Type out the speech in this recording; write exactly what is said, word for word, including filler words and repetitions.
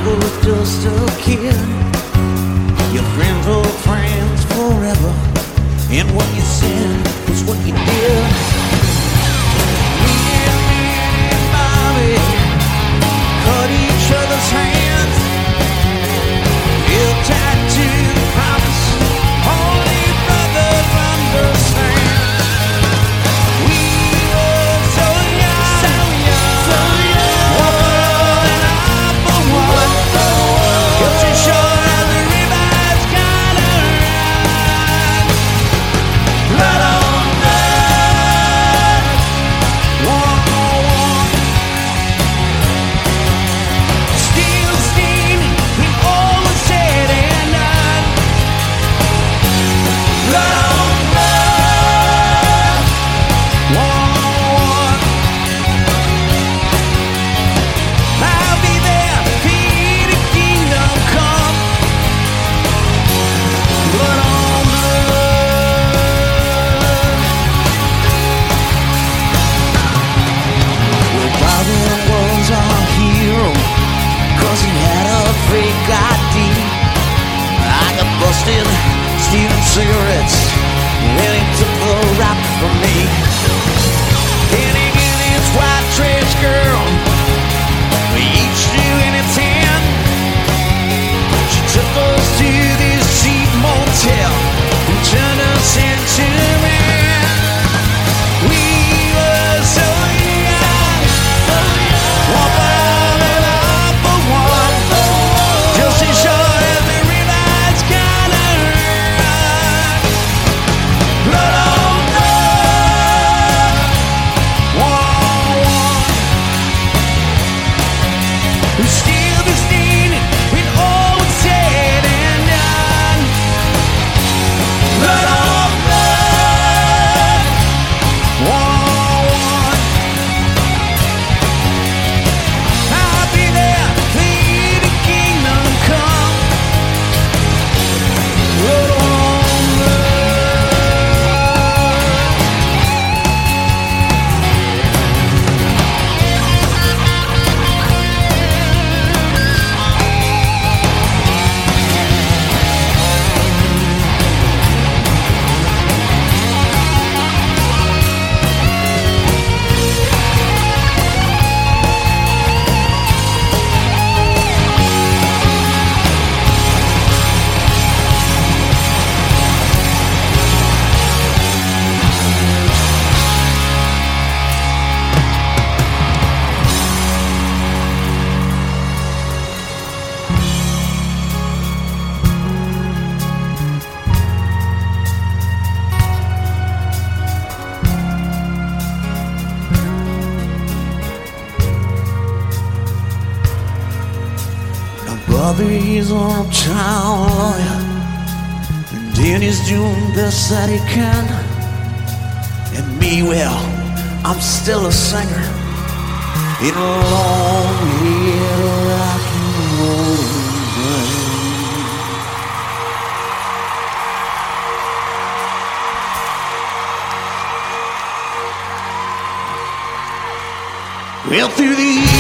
was just a kid. Your friends were friends forever, and what you said was what you did. Me and me and Bobby cut each other's hands, held tight to the promise only brothers understand. We were so young, so young, so young. One world and eye for one. Just as sure as the river's gonna run. Blood on blood, war on war. Steel stained when all was said and done. Blood on blood, war on war. I'll be there, see the kingdom come. Blood on blood. Well, Bobby was our hero, 'cause he had a fake I D. I got busted stealing cigarettes, and he took the rap from me. Getting in his white trash girl, we each drew in its hand. She took us to this cheap motel and turned us into men. We were so young, so young. One world and all for one. Just as sure as the river's gonna run. Blood on blood, war on war. Who still be stained when all was said and done. Blood on blood, war on war. I'll be there, see the kingdom come. Blood on blood. Now Bobby's an uptown lawyer, and Danny's doing the best that he can. And me, well, I'm still a singer in a long-haired rock and roll band. Well, through the